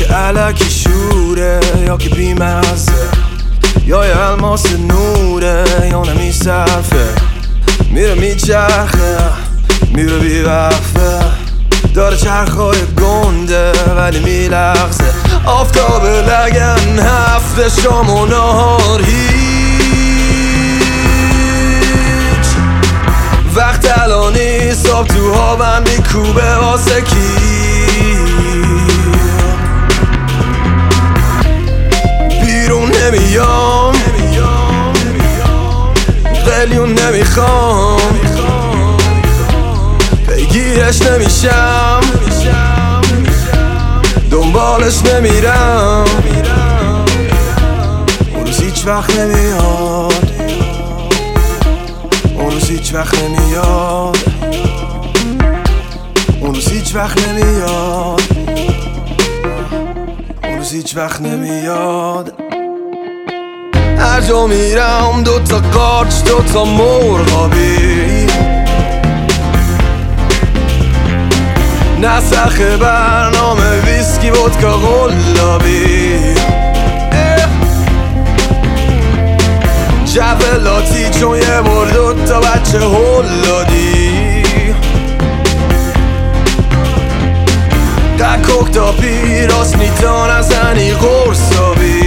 که علکی شوره یا که بیمزه، یا یه الماس نوره یا نمیصرفه، میره میچرخه میره بیوقفه، داره چرخای گنده ولی میلغزه. آفتاب لگن هفته شام و نهار هیچ، وقت الانی صبح تو هاون میکوبه واسه کی؟ بیرون نمیام قلیون نمیخوام، پیگیرش نمیشم دنبالش نمیرم، اون روز هیچ وقت نمیاد، اون روز هیچ وقت نمیاد، اون روز هیچ وقت نمیاد، اون روز هیچ وقت نمیاد. هر جا میرم دوتا قارچ دوتا مرغابی، نسخ برنامه ویسکی ودکا قلابی، جولاتی چون یه بار دوتا بچه هلادی، قکوک تا پیراس نیتان از هنی قرصابی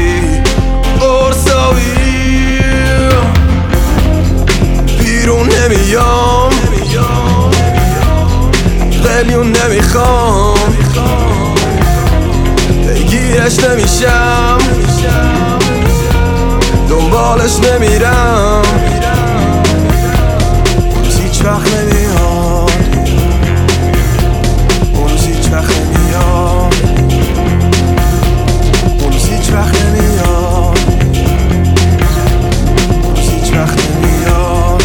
بیرون نمیام قلیون نمیخوام، پیگیرش نمیشم دنبالش نمیرم، اون روز هیچ وقت نمیاد، اون روز هیچ وقت نمیاد، اون روز هیچ وقت نمیاد، اون روز هیچ وقت نمیاد.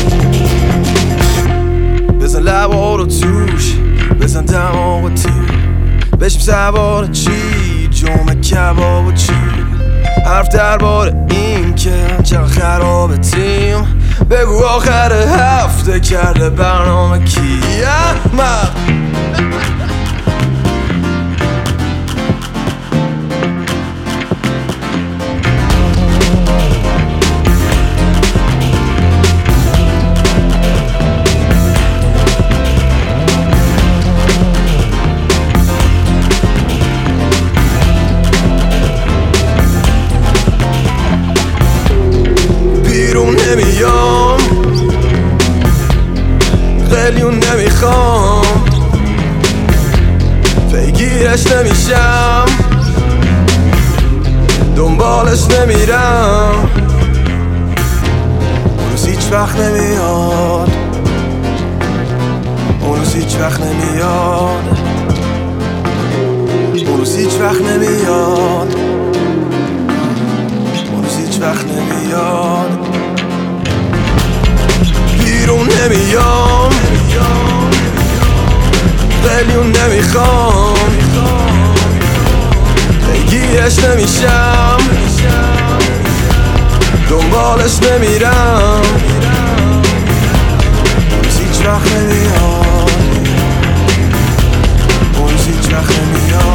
بزن لبا رو توش بزن دماغ و تیر، بشیم سوار چی جمعه کباب و چی، حرف درباره این که چقدر خراب تیم، بگو آخر هفته کرده برنامه کی احمق. نمیام قلیون نمیخوام، پیگیرش نمیشم دنبالش نمیرم، اون روز هیچ وقت نمیاد، اون روز هیچ وقت نمیاد، اون روز هیچ وقت نمیاد، اون روز هیچ وقت نمیاد. بیرون نمیام قلیون نمیخوام، پیگیرش نمیشم دنبالش نمیرم، اون روز هیچ وقت نمیاد، اون روز هیچ وقت نمیاد.